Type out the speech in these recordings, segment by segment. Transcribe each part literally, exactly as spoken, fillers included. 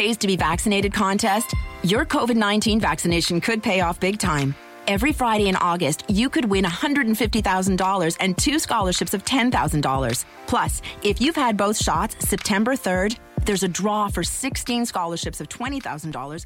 pays to be vaccinated contest, your COVID nineteen vaccination could pay off big time. Every Friday in August, you could win one hundred fifty thousand dollars and two scholarships of ten thousand dollars. Plus, if you've had both shots, September third, there's a draw for sixteen scholarships of twenty thousand dollars.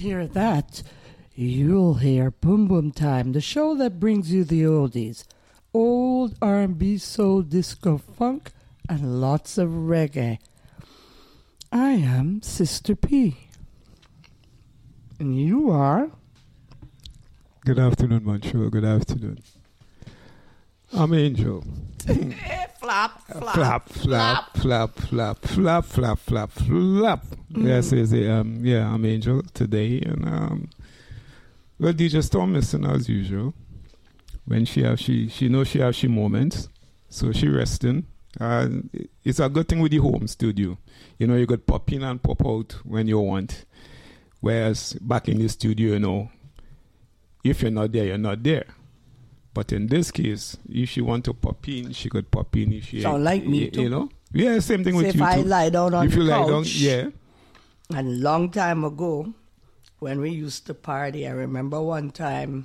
hear that, you'll hear Boom Boom Time, the show that brings you the oldies. Old R and B, soul, disco, funk, and lots of reggae. I am Sister P. And you are? Good afternoon, Montreal. Good afternoon. I'm Angel. flap, flap, flap, flap, flap, flap, flap, flap, flap, flap. Mm. Yes, is it? Um, yeah, I'm Angel today, and um, well, D J Storm missing as usual. When she have she she knows she have she moments, so she resting. And uh, it's a good thing with the home studio. You know, you could pop in and pop out when you want. Whereas back in the studio, you know, if you're not there, you're not there. But in this case, if she want to pop in, she could pop in. If she sound like me you, too. You know, yeah, same thing so with if you. If I too. lie down on if the you couch, lie down, yeah. And a long time ago, when we used to party, I remember one time.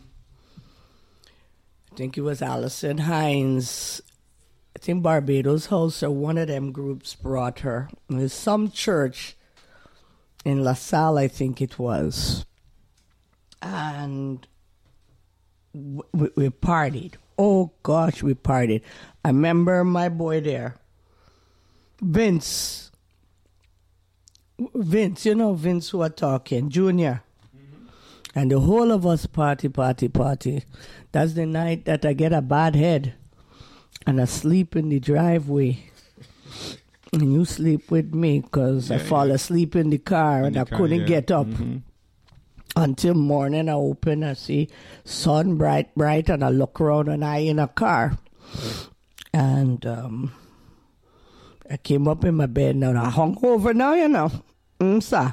I think it was Allison Hines. I think Barbados House or one of them groups brought her. There's some church in La Salle, I think it was. And we, we partied. Oh, gosh, we partied. I remember my boy there, Vince. Vince, you know Vince who are talking, Junior. Mm-hmm. And the whole of us party, party, party. That's the night that I get a bad head. And I sleep in the driveway. And you sleep with me because yeah, I fall yeah. asleep in the car in and the I car, couldn't yeah. get up. Mm-hmm. Until morning I open, I see sun bright, bright, and I look around and I in a car. And um, I came up in my bed now and I hung over now, you know. Mm, sir.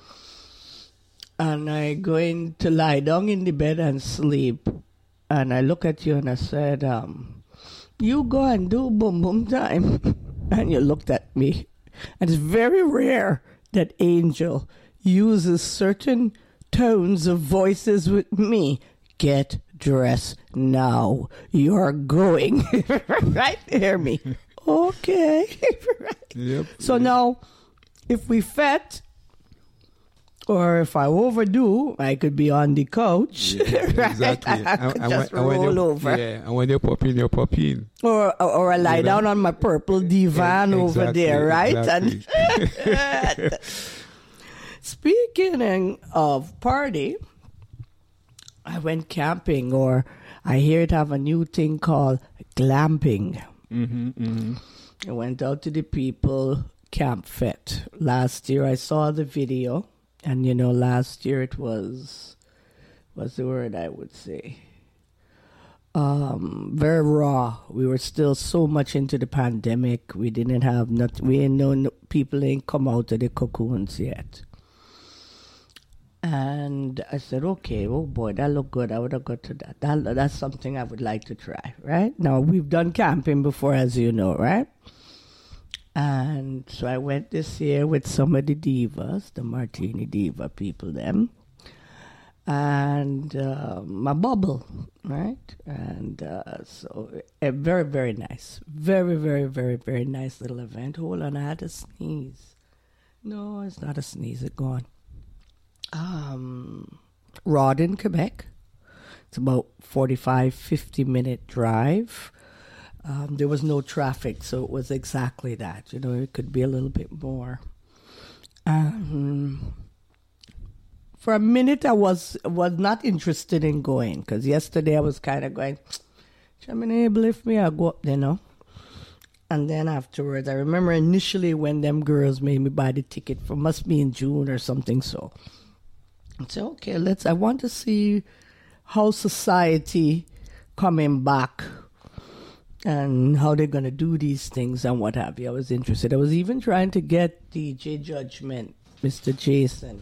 And I go in to lie down in the bed and sleep. And I look at you and I said, um, you go and do boom boom time. And you looked at me. And it's very rare that Angel uses certain tones of voices with me. Get dressed now. You're going. Right? Hear me. Okay. Right. Yep. So yep. now, if we fet, or if I overdo, I could be on the couch. Yeah, right? Exactly. I, I could and, just and roll you, over. Yeah, and when you pop in, you pop in. Or, or, or I lie you down know? on my purple divan yeah, exactly, over there, right? Exactly. And speaking of party, I went camping, or I hear it have a new thing called glamping. Mm-hmm, mm-hmm. I went out to the people camp fet. Last year I saw the video, and you know, last year it was, what's the word I would say? Um, very raw. We were still so much into the pandemic. We didn't have nothing. We ain't know no, people ain't come out of the cocoons yet. And I said, okay, oh boy, that looked good. I would have got to that. that. That's something I would like to try, right? Now, we've done camping before, as you know, right? And so I went this year with some of the divas, the Martini Diva people, them. And uh, my bubble, right? And uh, so uh, very, very nice. Very, very, very, very nice little event. Hold on, I had to sneeze. No, it's not a sneeze. It's gone. Um, Rod in Quebec. It's about forty-five, fifty minute drive. Um, there was no traffic, so it was exactly that. You know, it could be a little bit more. Um, for a minute, I was was not interested in going, because yesterday I was kind of going, Chaminade, lift me, I'll go up there, you know. And then afterwards, I remember initially when them girls made me buy the ticket for, must be in June or something, so. I said, okay, let's, I want to see how society coming back and how they're going to do these things and what have you. I was interested. I was even trying to get D J Judgment, Mister Jason,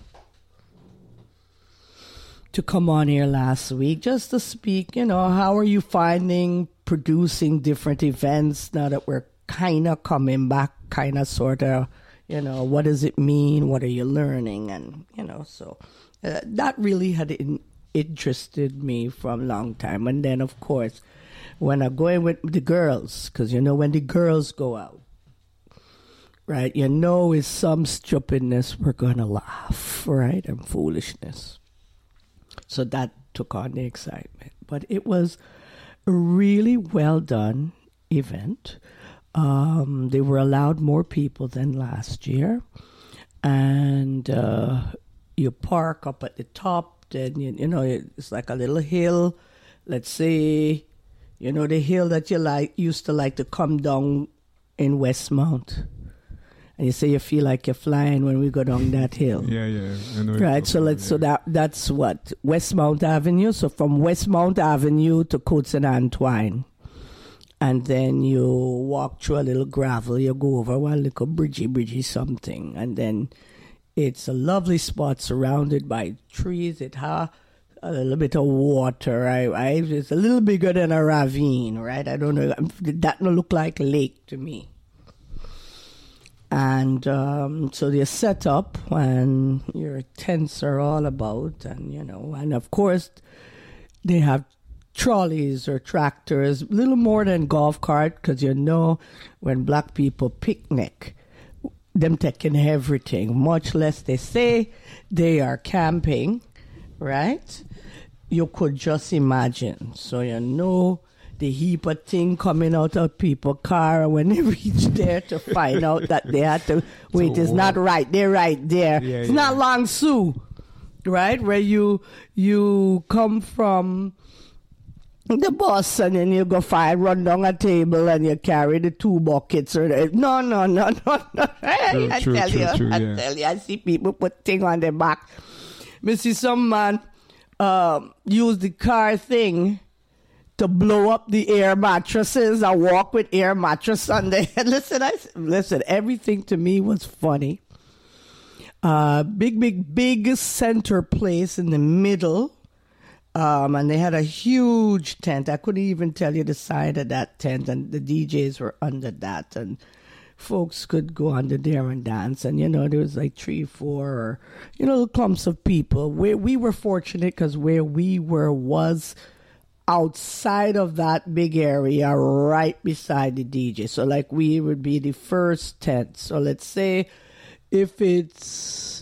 to come on here last week just to speak, you know, how are you finding producing different events now that we're kind of coming back, kind of sort of, you know, what does it mean? What are you learning? And, you know, so uh, that really had in, interested me from a long time. And then, of course, when I'm going with the girls, because, you know, when the girls go out, right? You know it's some stupidness, we're going to laugh, right? And foolishness. So that took on the excitement. But it was a really well done event. Um, they were allowed more people than last year. And uh, you park up at the top, then, you, you know, it's like a little hill. Let's say, you know, the hill that you like used to like to come down in Westmount. And you say you feel like you're flying when we go down that hill. Yeah, yeah. I know right, so let's yeah. so that that's what? Westmount Avenue. So from Westmount Avenue to Côte Saint-Antoine. And then you walk through a little gravel, you go over one little bridgey, bridgey something. And then it's a lovely spot surrounded by trees. It has a little bit of water. Right? Right? It's a little bigger than a ravine, right? I don't know. That don't look like a lake to me. And um, so they're set up and your tents are all about. And, you know, and of course they have trolleys or tractors, a little more than golf cart, because you know when black people picnic, them taking everything, much less they say they are camping, right? You could just imagine. So you know the heap of thing coming out of people's car, and when they reach there to find out that they had to wait, so, it's not right. They're right there. Yeah, it's yeah. not Long Sioux, right? Where you you come from the bus and then you go find, run down a table and you carry the two buckets or the, no, no, no, no, no. True, I true, tell true, you, true, I yeah. tell you, I see people put thing on their back. Me see some man um, use the car thing to blow up the air mattresses. I walk with air mattress on the head. Listen, I listen. Everything to me was funny. Uh, big, big, big center place in the middle. Um, and they had a huge tent. I couldn't even tell you the size of that tent. And the D Js were under that. And folks could go under there and dance. And, you know, there was like three, four, or, you know, clumps of people. Where we were fortunate because where we were was outside of that big area right beside the D J. So, like, we would be the first tent. So, let's say if it's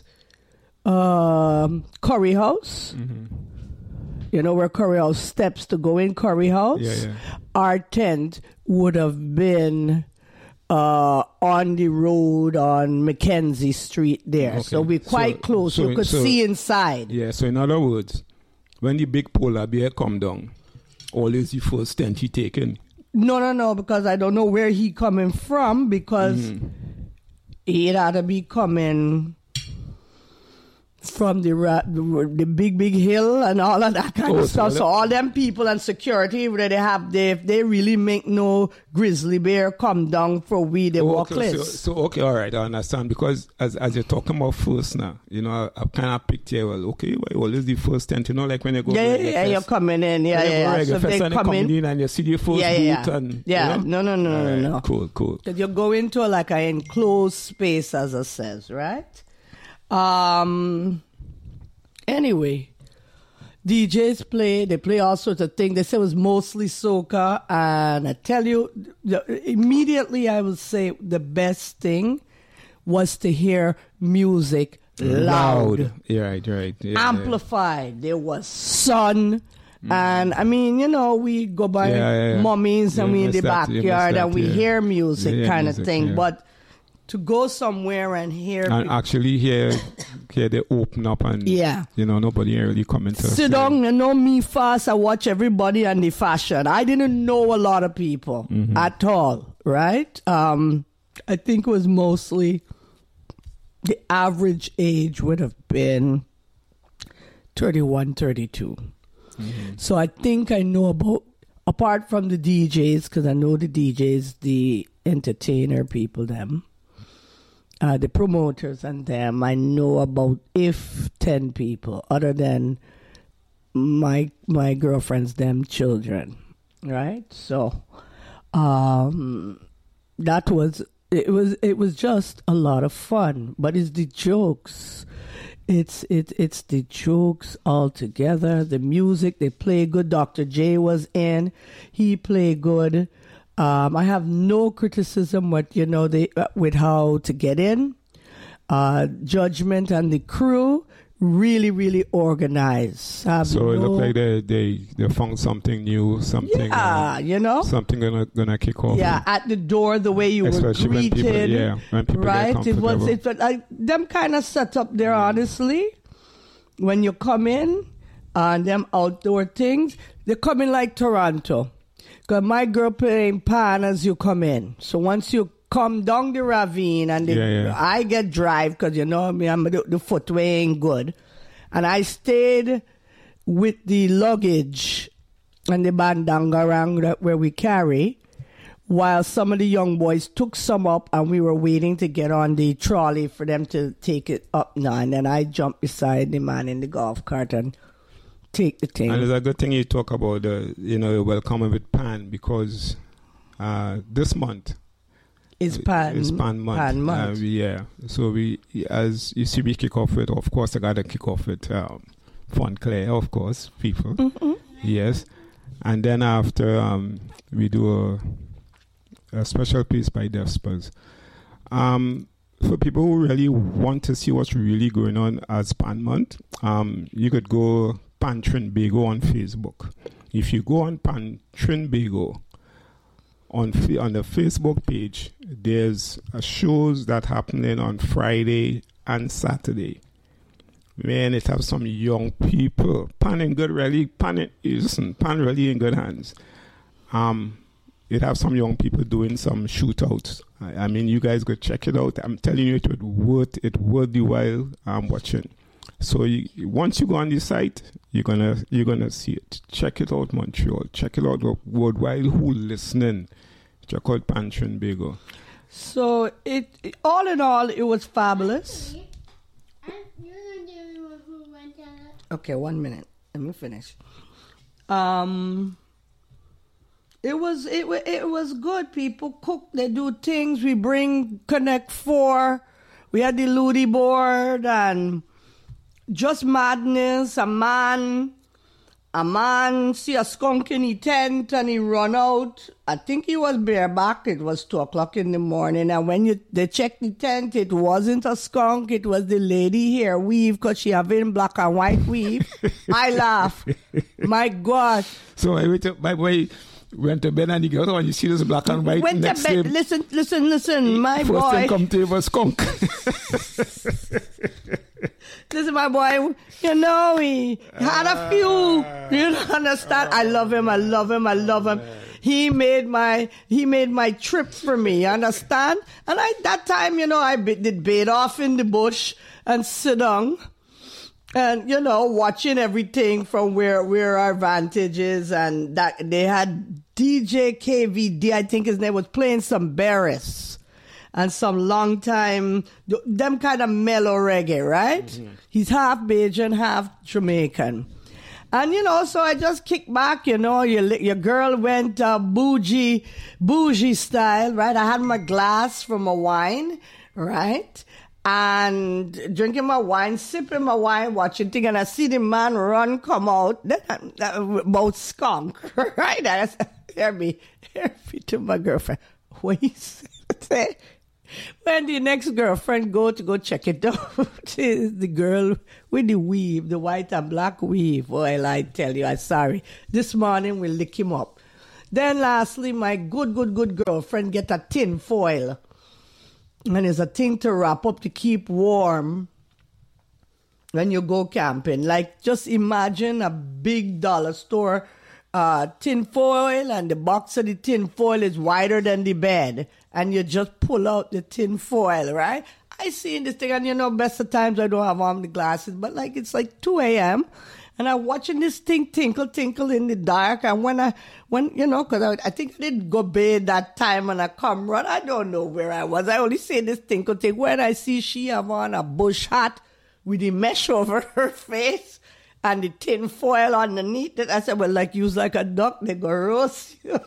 um, Curry House. Mm-hmm. You know, where Curry House steps to go in Curry House, yeah, yeah. our tent would have been uh, on the road on Mackenzie Street there. Okay. So we're quite so, close. So you could so, see inside. Yeah, so in other words, when the big polar bear come down, always the first tent he taken? No, no, no, because I don't know where he coming from, because mm. he'd either be coming from the, uh, the the big big hill and all of that kind oh, of stuff. So all them people and security that they have there, if they really make no grizzly bear come down for we, they oh, walk okay. less. So, so okay, all right, I understand, because as as you're talking about first now, you know, I, I kind of picture, well, okay, well, what is the first tent? You know, like when you go, yeah, yeah, yeah, you're coming in, yeah, yeah. So they come coming in, in and you see the first yeah, yeah, boot and yeah, you know? no, no, no, no, right. no, cool, cool. Because you go into like an enclosed space, as it says, right? Um. Anyway, D Js play, they play all sorts of things. They say it was mostly soca, and I tell you, immediately I would say the best thing was to hear music loud. loud. Yeah, right, right. Yeah, amplified. Yeah. There was sun. Mm. And I mean, you know, we go by yeah, yeah, yeah. mummies and yeah, we in the that, backyard and we yeah. hear music yeah, kind music, of thing. Yeah. But to go somewhere and hear... And actually hear, hear they open up and, yeah. you know, nobody really coming to... Sit down, you know me fast, I watch everybody and the fashion. I didn't know a lot of people mm-hmm. at all, right? Um, I think it was mostly... The average age would have been thirty-one, thirty-two. Mm-hmm. So I think I know about... Apart from the D Js, because I know the D Js, the entertainer people, them... Uh, the promoters and them, I know about if ten people, other than my my girlfriend's them children, right? So um, that was it was it was just a lot of fun. But it's the jokes, it's it it's the jokes all together. The music they play good. Doctor J was in, he played good. Um, I have no criticism with, you know, the, uh, with how to get in. Uh, Judgment and the crew really, really organized. Have So it no- looked like they, they, they found something new, something Yeah, uh, you know? something gonna gonna kick off. Yeah, at the door, the way you Especially were when greeted. people- yeah, when people get right? It was, comfortable. it was like them kind of set up there, honestly. When you come in, and them outdoor things, they come in like Toronto. Because my girl playing pan as you come in. So once you come down the ravine, and the, Yeah, yeah. I get drive, because you know me, I'm, the, the footway ain't good. And I stayed with the luggage and the bandanga around that where we carry, while some of the young boys took some up, and we were waiting to get on the trolley for them to take it up now. And then I jumped beside the man in the golf cart and take the thing. And it's a good thing you talk about the, you know, welcoming with Pan, because uh, this month It's pan, is Pan month. Pan month. Uh, we- yeah. So we, as you see, we kick off with, of course, I got to kick off with um, Fun Claire, of course, people. Mm-hmm. Yes. And then after, um, we do a, a special piece by Despers. Um, for people who really want to see what's really going on as Pan month, um, you could go Pan Trinbago on Facebook. If you go on Pan Trinbago on fa- on the Facebook page, there's uh, shows that happening on Friday and Saturday. Man, it have some young people. Pan in good really, Pan in, listen, Pan really in good hands. Um, it have some young people doing some shootouts. I, I mean, you guys go check it out. I'm telling you, it would worth it worth the while um, watching. So you, once you go on the site, you're gonna you're gonna see it. Check it out, Montreal. Check it out, worldwide. Who listening? Check out Pan Trinbago. So it, it- all in all, it was fabulous. Okay, one minute. Let me finish. Um, it was it wa- it was good. People cook. They do things. We bring Connect Four. We had the Ludi board and just madness. A man, a man see a skunk in the tent and he run out. I think he was bareback. It was two o'clock in the morning, and when you they checked the tent, it wasn't a skunk. It was the lady hair weave, because she having black and white weave. I laugh. My God. So I went to, my boy went to bed and he got on. You see this black and white Went to next bed. day. Listen, listen, listen. My First boy. thing come to him was skunk. Listen, my boy, you know, he had a few. You don't understand? I love him. I love him. I love him. He made my he made my trip for me. You understand? And I that time, you know, I be- did bait off in the bush and sit down, and you know, watching everything from where where our vantage is, and that they had D J K V D. I think his name was playing some Barris. And some long time, th- them kind of mellow reggae, right? Mm-hmm. He's half Bajan, half Jamaican. And, you know, so I just kicked back, you know, your, your girl went uh, bougie, bougie style, right? I had my glass from my wine, right? And drinking my wine, sipping my wine, watching thing, and I see the man run, come out, then I, uh, about skunk, right? And I said, hear me, hear me to my girlfriend. What he say? When the next girlfriend go to go check it out, is the girl with the weave, the white and black weave. Well, I tell you, I'm sorry. This morning we lick him up. Then lastly, my good, good, good girlfriend get a tin foil. And it's a thing to wrap up to keep warm when you go camping. Like, just imagine a big dollar store uh, tin foil, and the box of the tin foil is wider than the bed. And you just pull out the tin foil, right? I see this thing, and you know, best of times I don't have on the glasses, but like it's like two a.m. and I'm watching this thing tinkle, tinkle in the dark. And when I, when, you know, because I, I think I didn't go bathe that time and I come run, I don't know where I was. I only see this tinkle, tinkle. When I see she have on a bush hat with the mesh over her face and the tin foil underneath it, I said, well, like, use like a duck, they go roast you.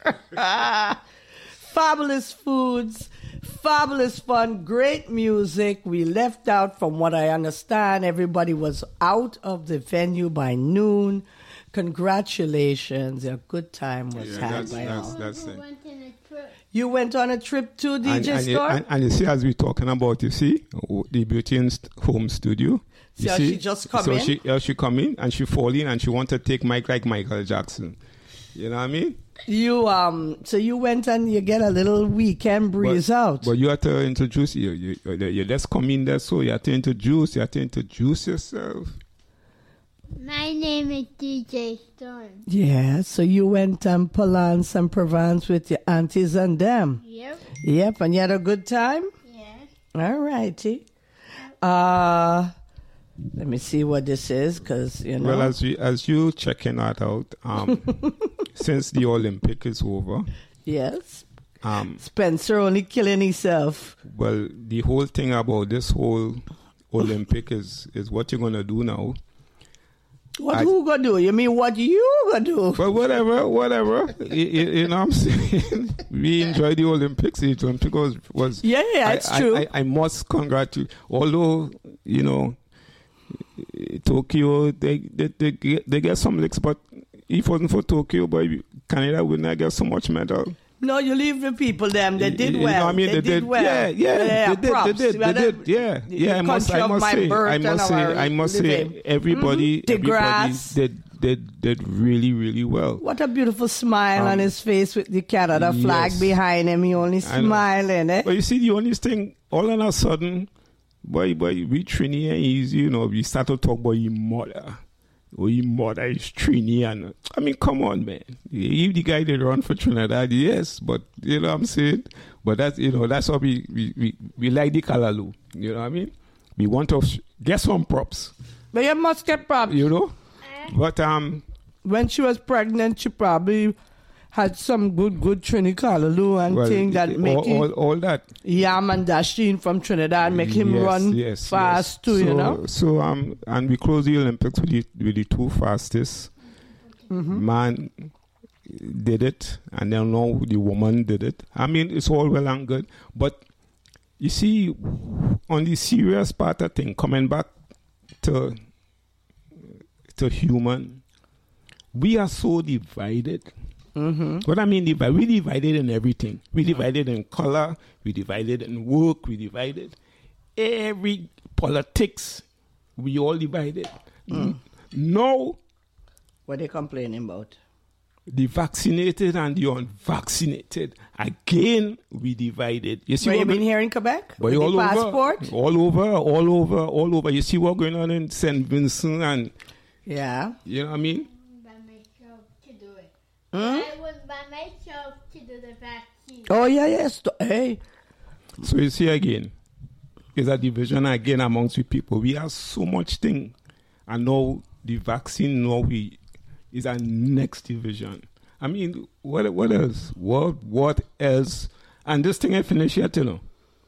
Fabulous foods, fabulous fun, great music. We left out, from what I understand, everybody was out of the venue by noon Congratulations. A good time was Yeah, had that's- by that's- all. that's it. went on a trip. You went on a trip to D J And, and, you, Storm? and, and you see, as we're talking about, you see, the Beauty in St- Home Studio. You So see, she just come so in? She, uh, she come in and she fall in and she want to take Mike like Michael Jackson. You know what I mean? You um, so you went and you get a little weekend breeze but, out. But you have to introduce you. You, you, you just come in there, so you have to introduce. You have to introduce yourself. My name is D J Storm. Yeah, so you went and Palance and Provence with your aunties and them. Yep. Yep, and you had a good time? Yeah. All righty. Uh, let me see what this is, because, you know. Well, as you as you checking that out, um, since the Olympic is over, Yes. um, Spencer only killing himself. well, the whole thing about this whole Olympic is is what you're gonna do now. What I- who gonna do? You mean what you gonna do? But whatever, whatever. you, you- you know what I'm saying? We enjoy the Olympics. The Olympics was, was Yeah, yeah, I, it's I, true. I, I must congratulate. Although, you know, Tokyo, they they, they, get, they get some licks, but if it wasn't for Tokyo, boy, Canada would not get so much medal. No, you leave the people them. They You- did you know well. what I mean? They, did, well. Yeah, yeah, they did, props. they did, We they had a- did, yeah, the yeah. I must, country I of must my say, birth I must and say, our I must say, living. everybody, Mhm. De everybody Grasse. did, did, did really, really well. What a beautiful smile Um, on his face with the Canada flag yes. behind him. He only I know. smiling, eh? But you see, the only thing, all of a sudden, boy, boy, we Trini and he's, you know, we start to talk about your mother. Oh, your mother is Trini. And I mean, come on, man. If the guy did run for Trinidad, yes, but you know what I'm saying? But that's, you know, that's what we, we, we, we like the Kalalu. You know what I mean? We want to sh- get some props, But you must get props. you know? But, um, When she was pregnant, she probably had some good, good Trini Callaloo and well, thing that all, make him all, all that. yam and Dasheen from Trinidad, make him Yes, run yes, fast yes. too, so, you know? So um, and we closed the Olympics with the with the two fastest. Mm-hmm. Man did it, and then now the woman did it. I mean, it's all well and good, but you see, on the serious part of thing, coming back to to human, we are so divided. Mm-hmm. What I mean, divi- we divided in everything. We divided in color, we divided in work, we divided every politics. We all divided. Mm. Now, What they complaining about? the vaccinated and the unvaccinated, again, we divided. You see Where what you I been here in Quebec? But With all the over, passport? all over, all over, all over. You see what's going on in Saint Vincent, and Yeah. you know what I mean? By myself to do it. Hmm? I went by myself to do the vaccine. Oh, yeah, yes. Hey. So you see again, is a division again amongst we people. We have so much thing, and now the vaccine, now we is our next division. I mean, what what else? What what else? And this thing ain't finished yet, you know.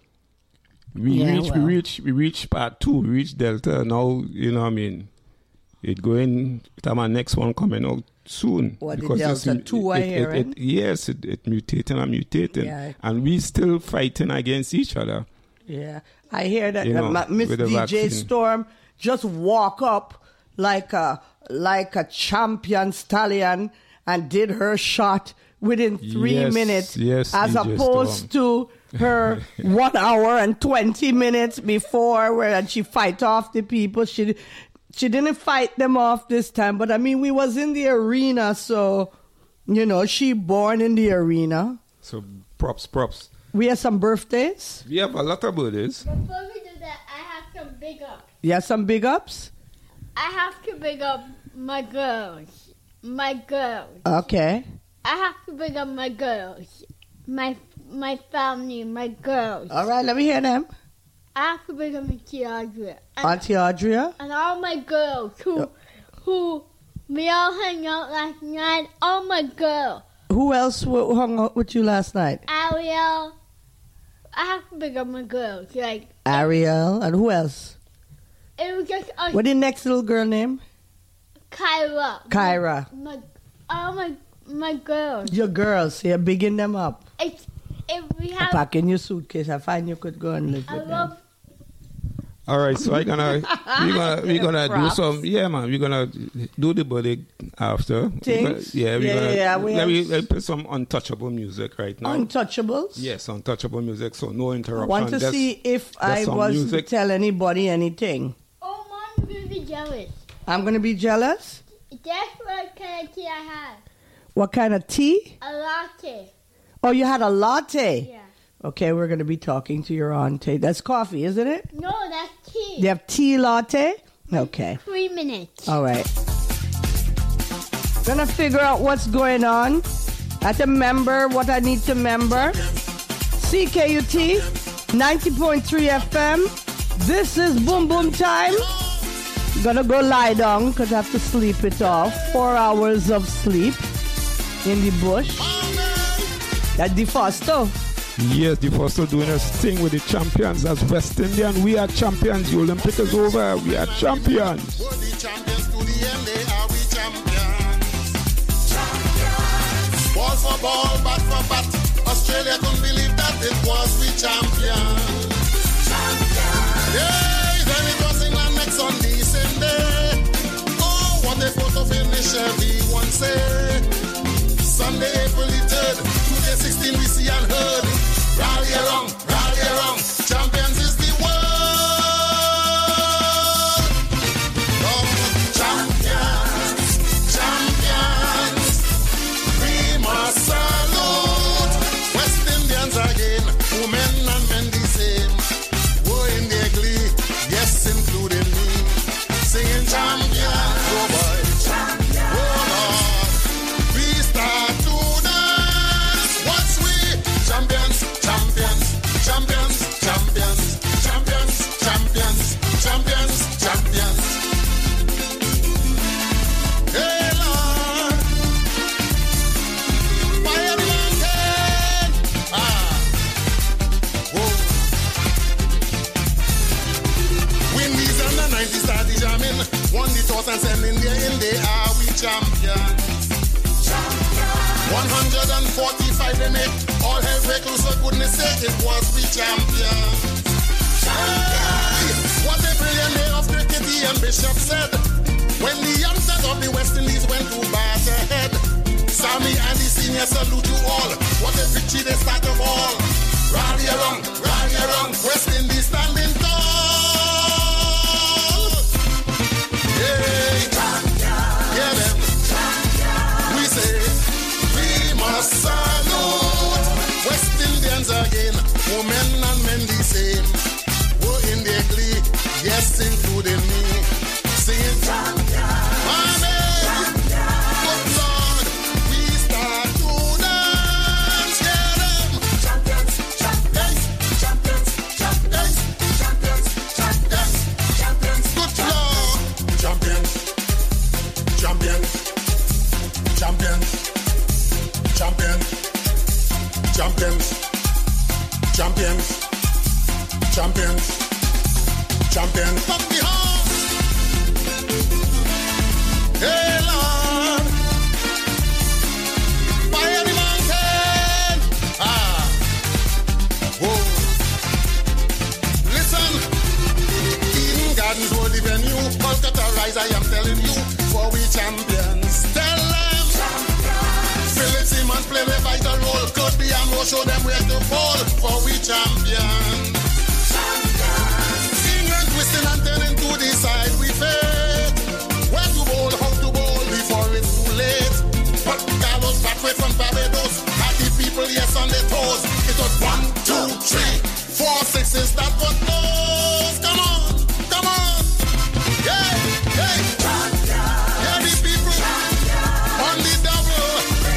We Yeah, reach, well. we reach, we reach part two. We reach Delta now. You know, what I mean, it going. Time our next one coming out soon. What, the because it's- Delta two I it, it, hearing? it, yes, it, it mutating and mutating, Yeah. and we still fighting against each other. Yeah. I hear that You uh, know, Ma- Miss with the D J vaccine. Storm just walk up like a like a champion stallion and did her shot within three Yes, minutes, yes, as D J opposed to her one hour and twenty minutes before, where she fight off the people. She she didn't fight them off this time, but I mean, we was in the arena, so you know, she born in the arena. So props, props. We have some birthdays. We have a lot of birthdays. Before we do that, I have some big up. You have some big ups. I have to big up my girls. My girls. Okay. I have to big up my girls. My my family, my girls. All right, let me hear them. I have to big up Auntie Audrey. And, Auntie Audrey. and all my girls who who we all hang out last night. All my girls. Who else w- hung out with you last night? Ariel. I have to big up my girls. Like Ariel. And who else? it was just us. What the next little girl name? Kyra. Kyra. My, all my my girls. Your girls. So you're bigging them up. It's if we have. Pack in your suitcase. I find you could go and live I with them. love. All right, so I gonna we gonna we gonna do Props. some yeah man we're gonna do the body after Things? yeah we Yeah, gonna yeah, we let me have- let me play some untouchable music right now. Untouchables. Yes, untouchable music. So no I interruption. want to Just- see if I some was music. to tell anybody anything. Oh, Mom, you're going to be jealous. I'm going to be jealous. Guess what kind of tea I had? What kind of tea? A latte. Oh, you had a latte. Yeah. Okay, we're going to be talking to your auntie. That's coffee, isn't it? No, that's tea. You have tea latte? Okay. Three minutes. All right. Gonna figure out what's going on. I have to remember what I need to remember. C K U T, ninety point three F M. This is Boom Boom Time. Gonna go lie down because I have to sleep it off. Four hours of sleep in the bush. That's the first though. Yes, the first doing a thing with the champions as West Indian. We are champions. The Olympic is over. We are champions. We're the champions to the end, they are we champions. Champions. Ball for ball, bat for bat. Australia couldn't believe that it was we champions. Champions. Yeah, then it was England next on the same day. Oh, what a photo finish everyone say. Sunday, April the third, twenty sixteen we see and heard. Rally along, rally along, champions is the word. Oh, champions, champions, we must salute. West Indians again, women and men the same. We're in their glee, yes, including me. Singing champions, oh boy, champions, oh Lord. We start to dance, what's we? Champions, champions, champions, champions, champions, champions, champions, champions. Hey Lord, fire the mountain. Ah, whoa. Win these under ninety started jamming. Won the toss and send India in. They are we champions. one hundred forty-five they make. All hell break loose for goodness sake. It was we champions. Hey, what a brilliant day of cricket, Ian Bishop said. When the youngsters of the West Indies went to bat ahead. Sammy and the senior salute you all. What a victory they start of all. Rally along, rally along. West Indies standing tall. Hey, yeah, them. We say we must salute West Indians again, women and men the same. We're in their glee, yes, including me. Singing Amen. Good Lord, we start to dance. Hear them. Champions, champions, champions, champions, champions, champions, champions. Good Lord, champions, champions, champions, champions, champions, champions, champions, champions. Fuck the horse. Hey Lord, fire the mountain. Ah, whoa. Listen, Eden Gardens were the venue. Kolkata rise, I am telling you, for we champions. Tell them. Philip Simmons play a vital role. Could be and no show them where to fall. For we champions. England twisting and turning to the side we fade. Where to bowl, how to bowl before it's too late. But Carlos back way from Barbados. Had the people yes on their toes. It was one, two, three, four, sixes that was close. Come on, come on. Yeah, hey. Yeah, the people on the double.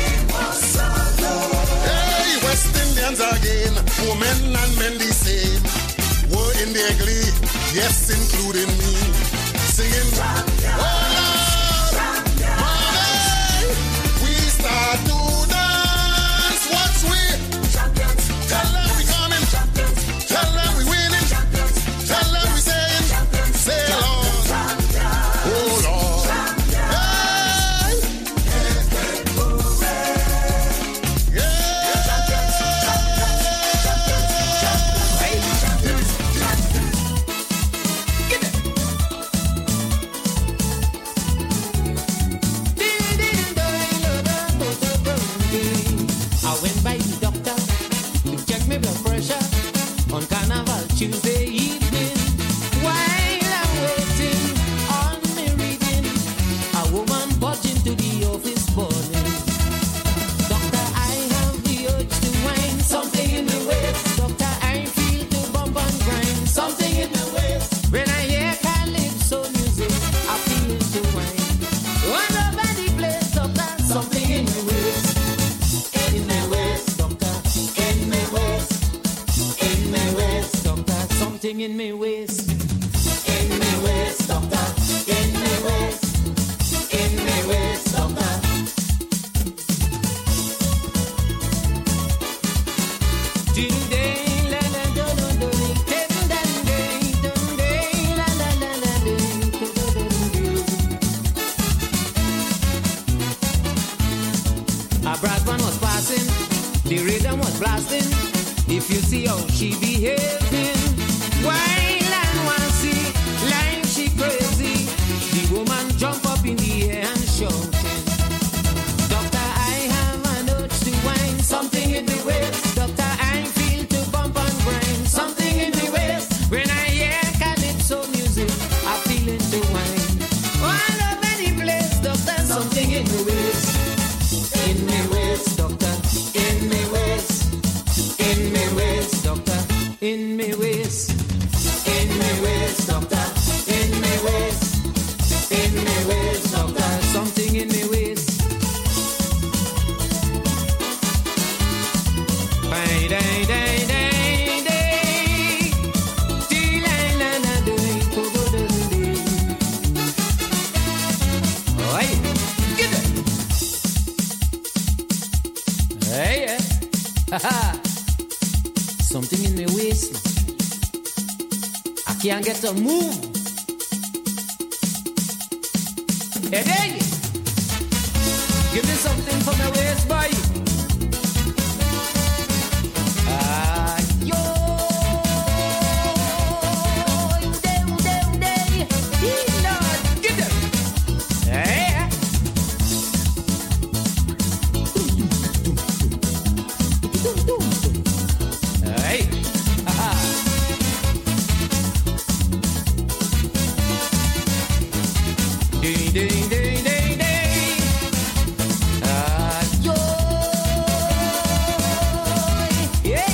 Hey, West Indians again, women and men the same. We're in their glee, yes, including me. Singing, oh Lord, money, we start to dance. What's we? Tell them we coming, tell them we winning, tell them we saying, say Lord, oh Lord, hey, yeah. Tuesday evening, while I'm waiting on me reading, a woman barged into the office bawling. Doctor, I have the urge to whine, something in the waist. Doctor, I feel to bump and grind, something in the waist. When I hear calypso music, I feel to whine. One over the place, doctor, something in the waist. In my waist, doctor, in my waist. In my waist, doctor, something in my waist. In my waist, doctor, in my waist. In my waist, doctor. Today, la la do do do, ten dan day, today, la la la la do, do do do do. A brass band was passing, the rhythm was blasting. If you see how she behaving, while and one see like she crazy, the woman jump up in the air and shouting, Doctor, I have an urge to whine, something in the waist. Doctor, I feel to bump and grind, something in the waist. When I hear calypso music, I feel it to whine. All over the place, doctor, something in the waist. In my waist, doctor, in my waist. In my waist, doctor, in my waist. In my waist, doctor, in my waist. In my waist, doctor, something in my waist. Bye, day, day, day, day. Dee, la, la, la, day, do, do, do, do. Oh, hey, get it. Hey, yeah. Ha ha. Something in my waist. I can't get to move. Hey, hey. Give me something for my waist, boy. Ah, yo. Day, day, day. Hey, Lord. Get them. Hey. Hey. Ha-ha. Day, day, day, day, day. Ah, yo. Yeah.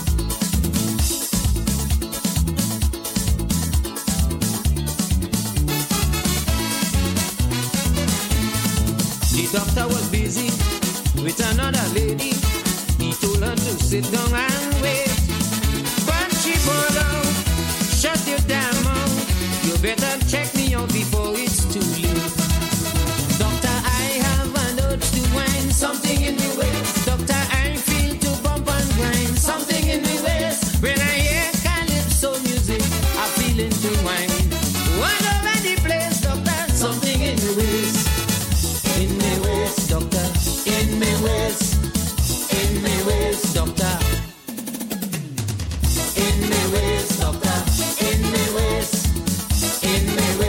The doctor was busy with another lady. He told her to sit down and wait. But she pulled out, shut your damn mouth. You better check me out before it's too late. Doctor, I have an urge to whine, something in the waist. Doctor, I feel to bump and grind, something in the waist. When I hear calypso music, I feel it to whine. All over the place, doctor, something in the waist. In my waist, doctor, in my waist. In my waist, doctor. In my waist, doctor. In my waist. In my waist.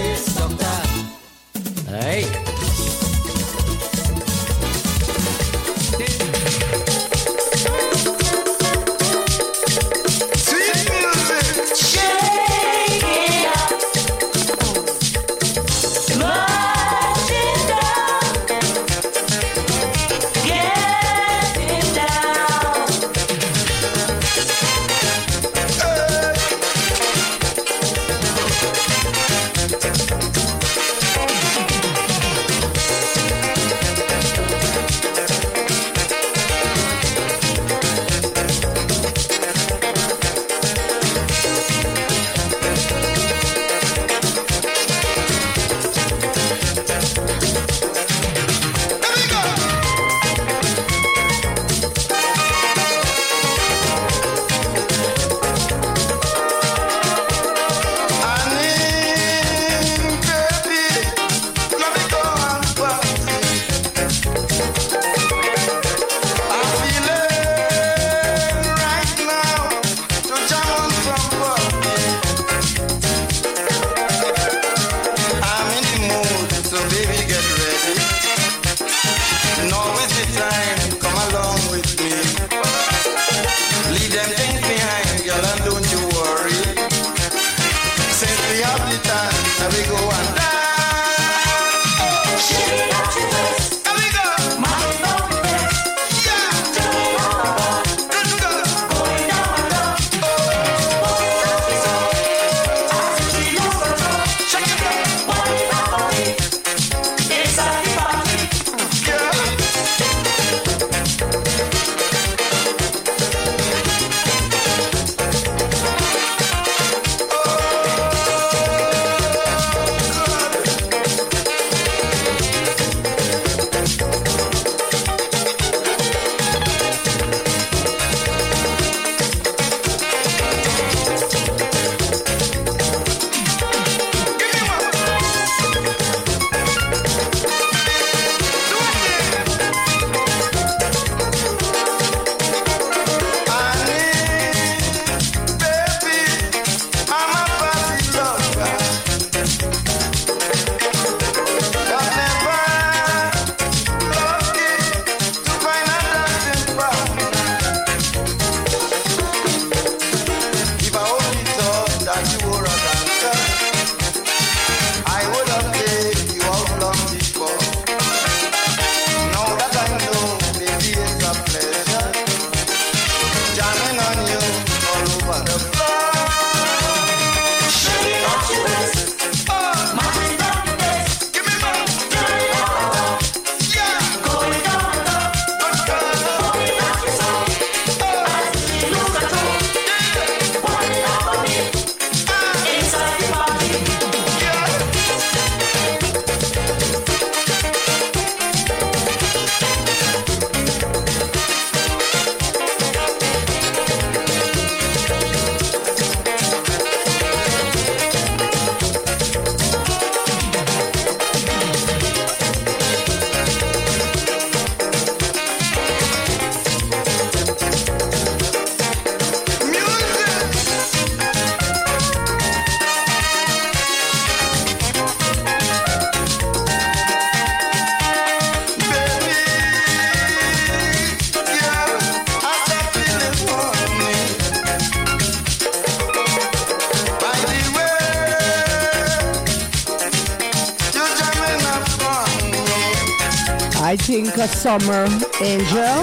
I think a Summer Angel.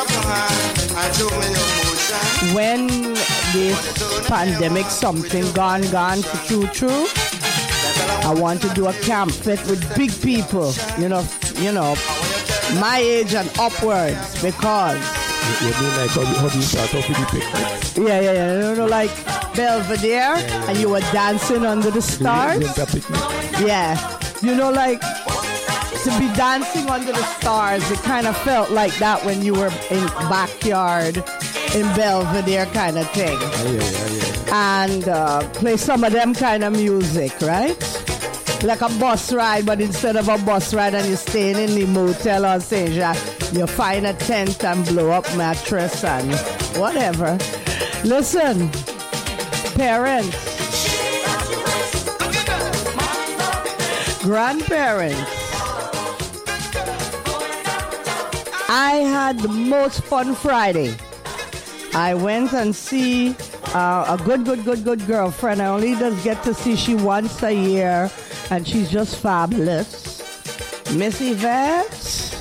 When this pandemic something gone, gone, true, true, I want to do a camp fit with big people, you know, you know, my age and upwards, because You, you mean like how, how do you start off with the picnic? yeah, yeah, yeah, you know, like Belvedere, yeah, yeah. And you were dancing under the stars. The winter picnic. Yeah, you know, like to be dancing under the stars. It kind of felt like that when you were in backyard in Belvedere, kind of thing. Yeah, yeah, yeah, yeah. And uh, play some of them kind of music, right? Like a bus ride, but instead of a bus ride and you're staying in the motel or Saint Jean, you find a tent and blow up mattress and whatever. Listen, parents, grandparents, I had the most fun Friday. I went and see uh, a good, good, good, good girlfriend. I only just get to see she once a year, and she's just fabulous. Miss Yvette.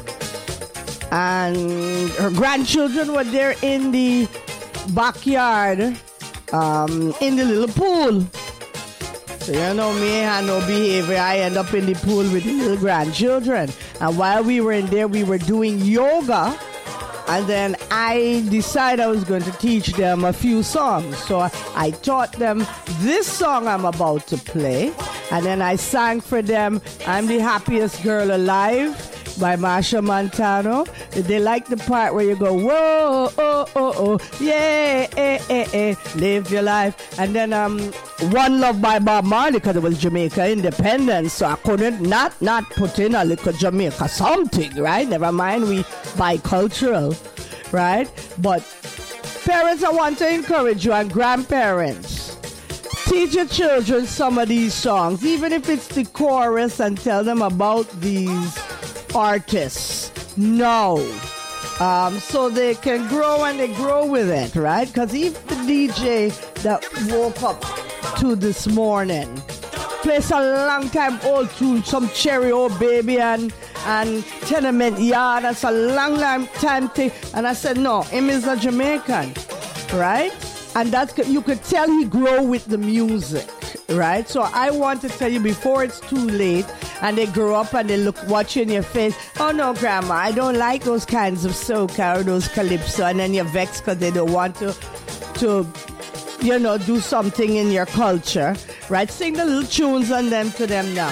And her grandchildren were there in the backyard, um, in the little pool. So you know me, I had no behavior. I end up in the pool with the little grandchildren. And while we were in there, we were doing yoga. And then I decided I was going to teach them a few songs. So I, I taught them this song I'm about to play. And then I sang for them I'm the Happiest Girl Alive by Marsha Montano. They like the part where you go, whoa, oh, oh, oh, yeah, eh, eh, eh, live your life. And then um, One Love by Bob Marley, because it was Jamaica independence, so I couldn't not, not put in a little Jamaica something, right? Never mind, we bicultural, right? But parents, I want to encourage you, and grandparents, teach your children some of these songs, even if it's the chorus, and tell them about these artists. No. Um, so they can grow and they grow with it, right? Because even the D J that woke up to this morning plays a long time old tune, some Cherry Old Baby and and Tenement Yard. That's a long, long time thing. And I said, no, him is a Jamaican, right? And that's, you could tell he grow with the music, right? So I want to tell you before it's too late and they grow up and they look, watch you in your face, oh no, grandma, I don't like those kinds of soca or those calypso, and then you're vexed because they don't want to, to, you know, do something in your culture, right? Sing the little tunes on them to them now.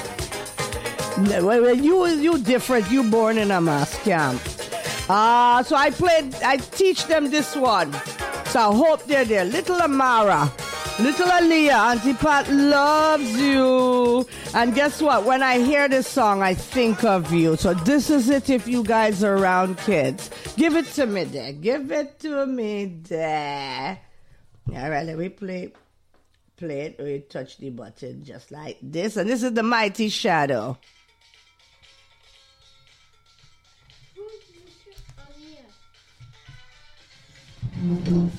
Well, you, you different, you born in a mass camp. Uh, so I played, I teach them this one. So I hope they're there. Little Amara, little Aaliyah, Auntie Pat loves you. And guess what? When I hear this song, I think of you. So this is it if you guys are around kids. Give it to me there. Give it to me there. All right, let me play, play it. We touch the button just like this. And this is the Mighty Shadow. Mm-hmm.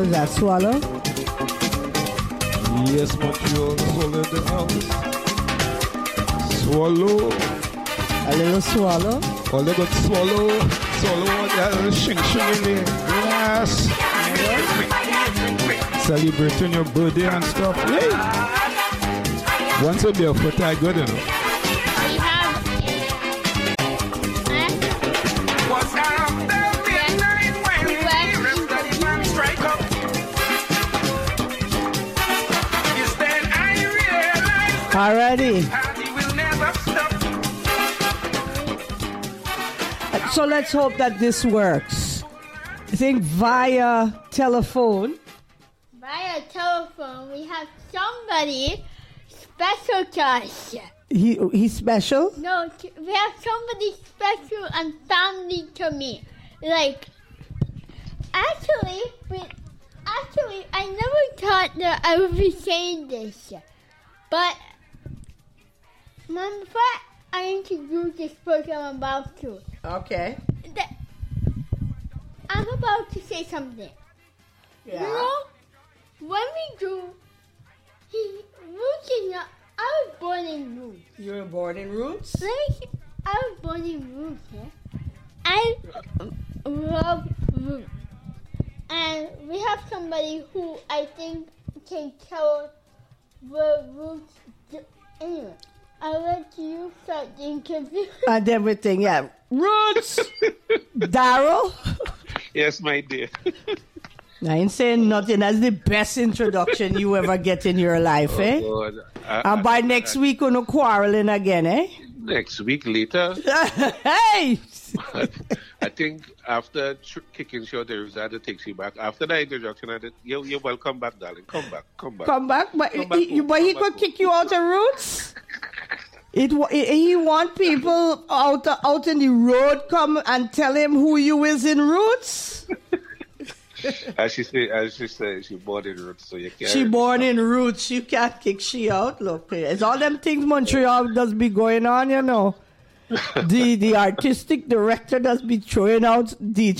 Is that Swallow? Yes, Montreal, Swallow in the house. Swallow. A little Swallow. Oh, they got Swallow. Swallow, that shing shing in there. Yes. Celebrating your birthday and stuff. Yeah. Once a beer for Thai good enough. We have What's up there midnight when the everybody man strike up? Is that I realize Alrighty. party will never stop. So let's hope that this works. I think via telephone. via telephone. We have somebody special to us. He he's special. No, t- we have somebody special and family to me. Like, actually, we, actually, I never thought that I would be saying this, but Mom, before I introduce this person I'm about to, Okay. the, I'm about to say something. You know, when we do, he, Roots is not, I was born in Roots. You were born in Roots? Like, I was born in Roots, yeah? I love Roots. And we have somebody who I think can tell the Roots. Do. Anyway, I'll let you start the interview. And everything, yeah. Roots! Daryl? Yes, my dear. I ain't saying nothing. That's the best introduction you ever get in your life, eh? Oh, God. I- And by I- next I- week, we're no quarreling again, eh? Next week later. Hey! I think after tr- kicking short the Rosada takes you back. After that introduction, I did, you, you're welcome back, darling. Come back, come back. Come back, but, Come back he, home, but he come could back kick you out of Roots. It wa- he he want people out out in the road come and tell him who you is in Roots. As she say, as she say, she born in Roots, so you can't. She born in Roots. You can't kick she out. Look, it's all them things Montreal does be going on, you know. the the artistic director does be throwing out D J